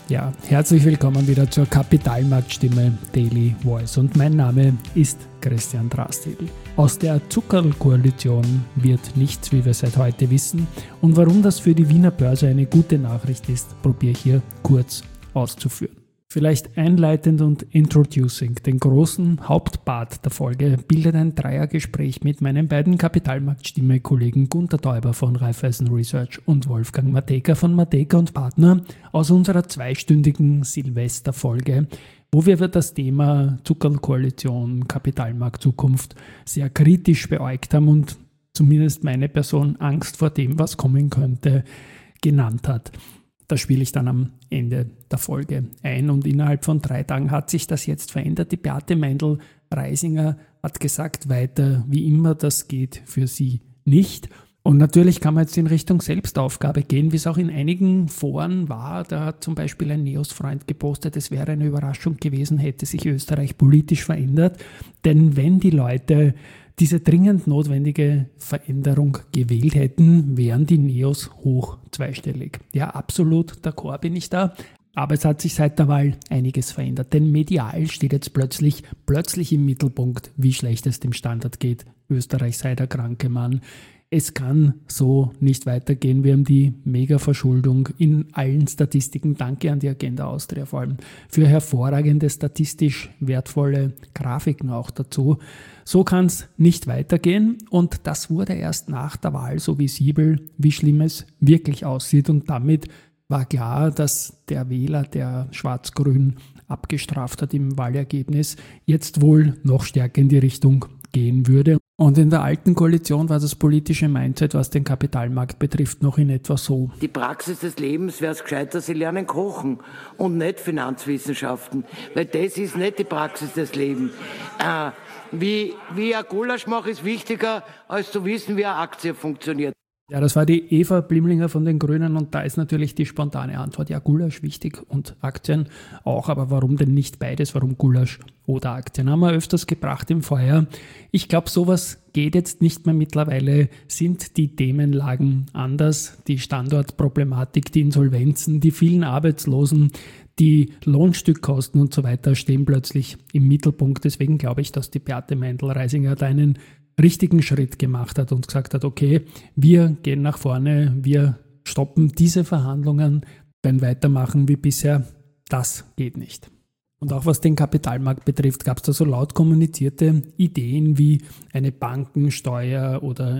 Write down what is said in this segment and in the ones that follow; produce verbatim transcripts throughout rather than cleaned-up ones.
Ja, herzlich willkommen wieder zur Kapitalmarktstimme Daily Voice und mein Name ist Christian Drastil. Aus der Zuckerl-Koalition wird nichts, wie wir seit heute wissen, und warum das für die Wiener Börse eine gute Nachricht ist, probiere ich hier kurz auszuführen. Vielleicht einleitend und introducing. Den großen Hauptpart der Folge bildet ein Dreiergespräch mit meinen beiden Kapitalmarktstimme-Kollegen Gunter Täuber von Raiffeisen Research und Wolfgang Matejka von Matejka und Partner aus unserer zweistündigen Silvesterfolge, wo wir über das Thema Zuckerl-Koalition, Kapitalmarktzukunft sehr kritisch beäugt haben und zumindest meine Person Angst vor dem, was kommen könnte, genannt hat. Das spiele ich dann am Ende der Folge ein und innerhalb von drei Tagen hat sich das jetzt verändert. Die Beate Meindl-Reisinger hat gesagt, weiter wie immer, das geht für sie nicht. Und natürlich kann man jetzt in Richtung Selbstaufgabe gehen, wie es auch in einigen Foren war. Da hat zum Beispiel ein Neos-Freund gepostet, es wäre eine Überraschung gewesen, hätte sich Österreich politisch verändert. Denn wenn die Leute diese dringend notwendige Veränderung gewählt hätten, wären die Neos hoch zweistellig. Ja, absolut d'accord bin ich da. Aber es hat sich seit der Wahl einiges verändert. Denn medial steht jetzt plötzlich, plötzlich im Mittelpunkt, wie schlecht es dem Standard geht. Österreich sei der kranke Mann. Es kann so nicht weitergehen. Wir haben die Mega-Verschuldung in allen Statistiken. Danke an die Agenda Austria vor allem für hervorragende, statistisch wertvolle Grafiken auch dazu. So kann es nicht weitergehen und das wurde erst nach der Wahl so visibel, wie schlimm es wirklich aussieht. Und damit war klar, dass der Wähler, der Schwarz-Grün abgestraft hat im Wahlergebnis, jetzt wohl noch stärker in die Richtung gehen würde. Und in der alten Koalition war das politische Mindset, was den Kapitalmarkt betrifft, noch in etwa so. Die Praxis des Lebens wäre es gescheiter, sie lernen kochen und nicht Finanzwissenschaften, weil das ist nicht die Praxis des Lebens. Äh, wie, wie ein Gulasch mache, ist wichtiger, als zu wissen, wie eine Aktie funktioniert. Ja, das war die Eva Blimlinger von den Grünen und da ist natürlich die spontane Antwort, ja, Gulasch wichtig und Aktien auch, aber warum denn nicht beides? Warum Gulasch oder Aktien? Haben wir öfters gebracht im Feuer. Ich glaube, sowas geht jetzt nicht mehr. Mittlerweile sind die Themenlagen anders. Die Standortproblematik, die Insolvenzen, die vielen Arbeitslosen, die Lohnstückkosten und so weiter stehen plötzlich im Mittelpunkt. Deswegen glaube ich, dass die Beate Meindl-Reisinger da einen richtigen Schritt gemacht hat und gesagt hat, okay, wir gehen nach vorne, wir stoppen diese Verhandlungen, beim Weitermachen wie bisher, das geht nicht. Und auch was den Kapitalmarkt betrifft, gab es da so laut kommunizierte Ideen wie eine Bankensteuer oder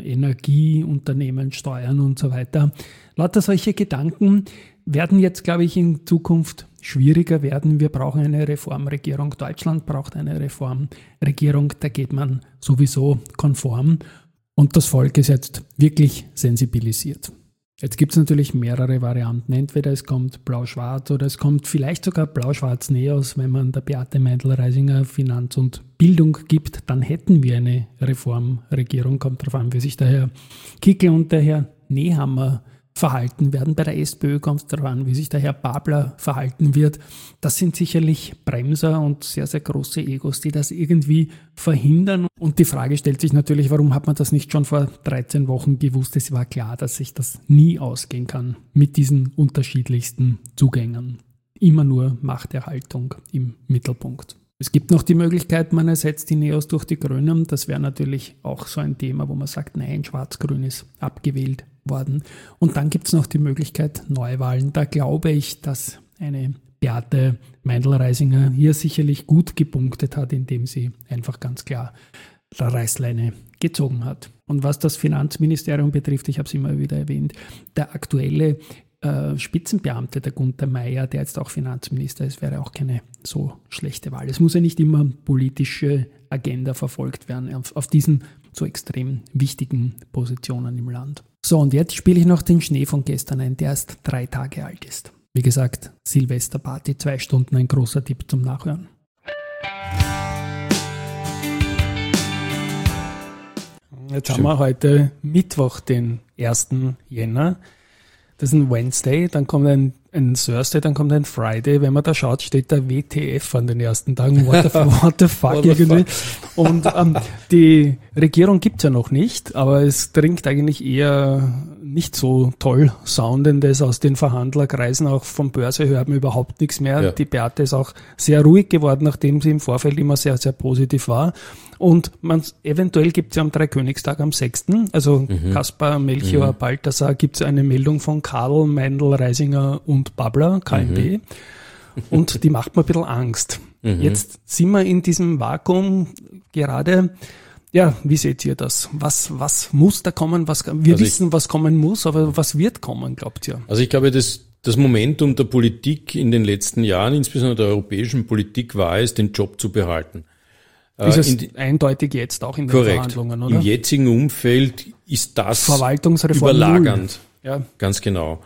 Energieunternehmenssteuern und so weiter. Lauter solche Gedanken werden jetzt, glaube ich, in Zukunft schwieriger werden. Wir brauchen eine Reformregierung. Deutschland braucht eine Reformregierung. Da geht man sowieso konform. Und das Volk ist jetzt wirklich sensibilisiert. Jetzt gibt es natürlich mehrere Varianten. Entweder es kommt blau-schwarz oder es kommt vielleicht sogar blau-schwarz-Neos. Wenn man der Beate Meindl-Reisinger Finanz und Bildung gibt, dann hätten wir eine Reformregierung. Kommt darauf an, wie sich der Herr Kickl und der Herr Nehammer verhalten werden. Bei der SPÖ kommt es darauf an, wie sich der Herr Babler verhalten wird. Das sind sicherlich Bremser und sehr, sehr große Egos, die das irgendwie verhindern. Und die Frage stellt sich natürlich, warum hat man das nicht schon vor dreizehn Wochen gewusst? Es war klar, dass sich das nie ausgehen kann mit diesen unterschiedlichsten Zugängen. Immer nur Machterhaltung im Mittelpunkt. Es gibt noch die Möglichkeit, man ersetzt die Neos durch die Grünen. Das wäre natürlich auch so ein Thema, wo man sagt, nein, Schwarz-Grün ist abgewählt worden. Und dann gibt es noch die Möglichkeit Neuwahlen. Da glaube ich, dass eine Beate Meindl-Reisinger hier sicherlich gut gepunktet hat, indem sie einfach ganz klar die Reißleine gezogen hat. Und was das Finanzministerium betrifft, ich habe es immer wieder erwähnt, der aktuelle äh, Spitzenbeamte, der Gunther Meier, der jetzt auch Finanzminister ist, wäre auch keine so schlechte Wahl. Es muss ja nicht immer politische Agenda verfolgt werden auf, auf diesen so extrem wichtigen Positionen im Land. So, und jetzt spiele ich noch den Schnee von gestern ein, der erst drei Tage alt ist. Wie gesagt, Silvesterparty, zwei Stunden, ein großer Tipp zum Nachhören. Jetzt haben wir heute Mittwoch, den ersten Jänner. Das ist ein Wednesday, dann kommt ein, ein Thursday, dann kommt ein Friday. Wenn man da schaut, steht da W T F an den ersten Tagen. What the, what the fuck what irgendwie. Fuck. Und ähm, die Regierung gibt's ja noch nicht, aber es dringt eigentlich eher nicht so toll Soundendes aus den Verhandlerkreisen. Auch vom Börse hört man überhaupt nichts mehr. Ja. Die Beate ist auch sehr ruhig geworden, nachdem sie im Vorfeld immer sehr, sehr positiv war. Und man, eventuell gibt's ja am Dreikönigstag am sechsten Also mhm. Kaspar, Melchior, mhm. Balthasar, gibt's eine Meldung von Kadel, Meindl, Reisinger und Babler, K M B. Mhm. Und die macht mir ein bisschen Angst. Mhm. Jetzt sind wir in diesem Vakuum gerade. Ja, wie seht ihr das? Was, was muss da kommen? Was, wir also wissen, ich, was kommen muss, aber was wird kommen, glaubt ihr? Also ich glaube, das, das Momentum der Politik in den letzten Jahren, insbesondere der europäischen Politik, war es, den Job zu behalten. Ist es in, eindeutig jetzt auch in den korrekt. Verhandlungen, oder? Im jetzigen Umfeld ist das Verwaltungsreform überlagernd. Ja. Ganz genau.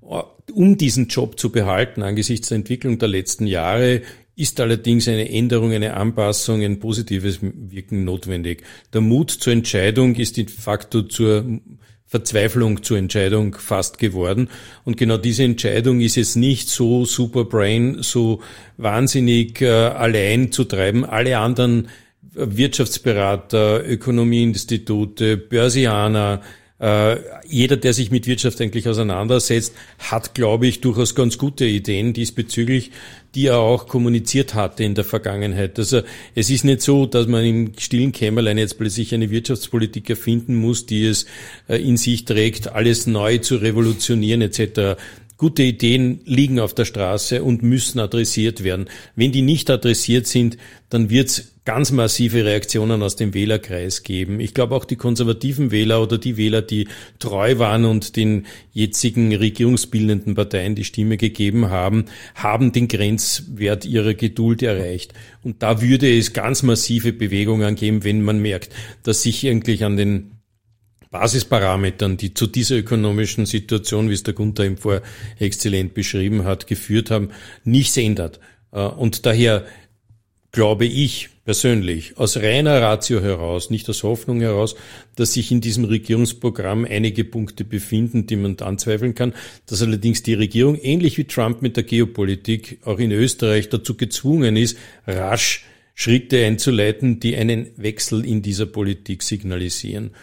Um diesen Job zu behalten, angesichts der Entwicklung der letzten Jahre, ist allerdings eine Änderung, eine Anpassung, ein positives Wirken notwendig. Der Mut zur Entscheidung ist de facto zur Verzweiflung zur Entscheidung fast geworden. Und genau diese Entscheidung ist jetzt nicht so Superbrain, so wahnsinnig äh, allein zu treiben. Alle anderen Wirtschaftsberater, Ökonomieinstitute, Börsianer, äh, jeder, der sich mit Wirtschaft eigentlich auseinandersetzt, hat, glaube ich, durchaus ganz gute Ideen diesbezüglich, die er auch kommuniziert hatte in der Vergangenheit. Also es ist nicht so, dass man im stillen Kämmerlein jetzt plötzlich eine Wirtschaftspolitik erfinden muss, die es äh, in sich trägt, alles neu zu revolutionieren et cetera. Gute Ideen liegen auf der Straße und müssen adressiert werden. Wenn die nicht adressiert sind, dann wird es ganz massive Reaktionen aus dem Wählerkreis geben. Ich glaube auch die konservativen Wähler oder die Wähler, die treu waren und den jetzigen regierungsbildenden Parteien die Stimme gegeben haben, haben den Grenzwert ihrer Geduld erreicht. Und da würde es ganz massive Bewegungen geben, wenn man merkt, dass sich eigentlich an den Basisparametern, die zu dieser ökonomischen Situation, wie es der Gunther im Vor exzellent beschrieben hat, geführt haben, nichts ändert. Und daher glaube ich persönlich, aus reiner Ratio heraus, nicht aus Hoffnung heraus, dass sich in diesem Regierungsprogramm einige Punkte befinden, die man anzweifeln kann, dass allerdings die Regierung, ähnlich wie Trump mit der Geopolitik, auch in Österreich dazu gezwungen ist, rasch Schritte einzuleiten, die einen Wechsel in dieser Politik signalisieren.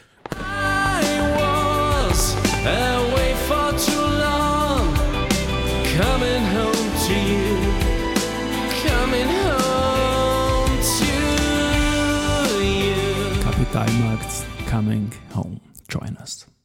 Kapitalmarkts coming home. Join us.